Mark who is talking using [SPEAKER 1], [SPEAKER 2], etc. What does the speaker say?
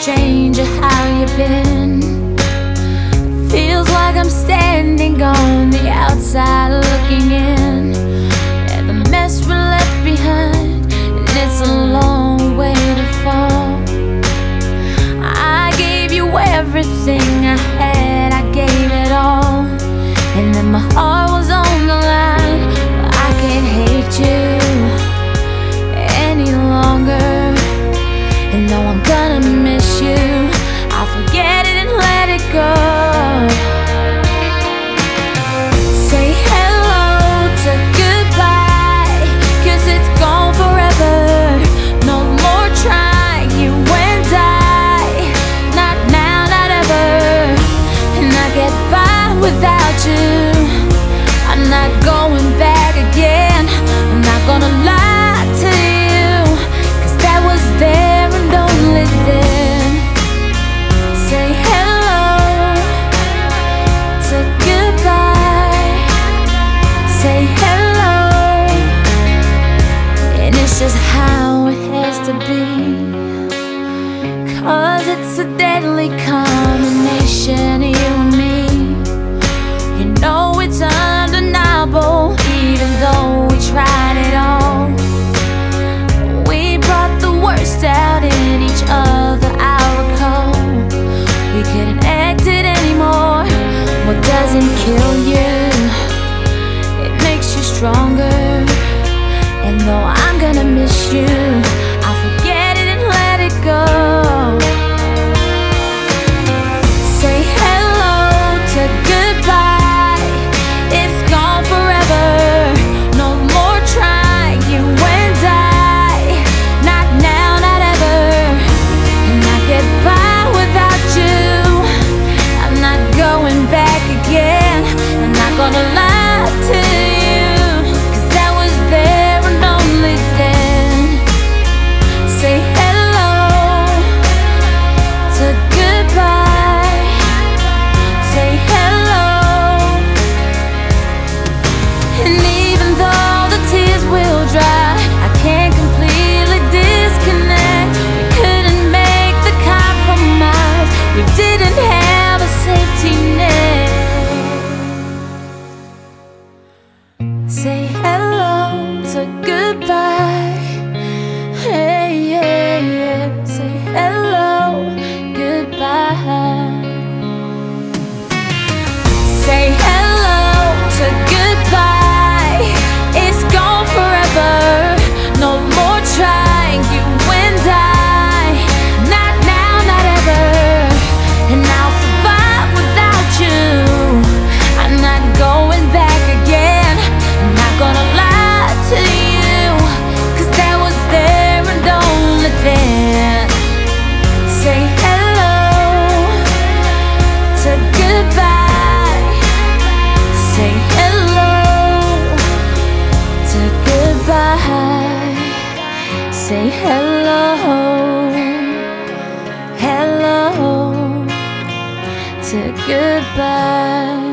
[SPEAKER 1] stranger, how you been? Feels like I'm standing on the outside looking in at the mess we left behind, and it's a long way to fall. I gave you everything I had, I gave it all, and then my heart was on the line. But I can't hate you any longer, and though I'm gonna miss you, I'll forget it and let it go. Say hello to goodbye, 'cause it's gone forever. No more trying, you and I, not now, not ever. And I get by without you, I'm not going back again. I'm not gonna lie to you, 'cause that was there and only then. Say hello to goodbye, say hello, and it's just how it has to be, 'cause it's a deadly combination, you and me. You know it's undeniable, even though we tried it all. We brought the worst out in each other, I recall. We couldn't act it anymore. What doesn't kill you, it makes you stronger. And though I'm gonna miss you, I'll forget it and let it go. Say hello to goodbye, it's gone forever. No more trying, you and I, not now, not ever. And I get by without you, I'm not going back again. I'm not gonna lie to you, 'cause that was there and only then. Say hello to goodbye, say hello. And even though the tears will dry, I can't completely disconnect. We couldn't make the compromise, we didn't have a safety net. Say hello to goodbye, hey, yeah, yeah. Say hello, goodbye. Say hello to goodbye, it's gone forever. No more trying, you and I, not now, not ever. And I'll survive without you, I'm not going back again. I'm not gonna lie to you, 'cause that was there and only then. Say hello to goodbye, say hello to goodbye, say hello, hello to goodbye.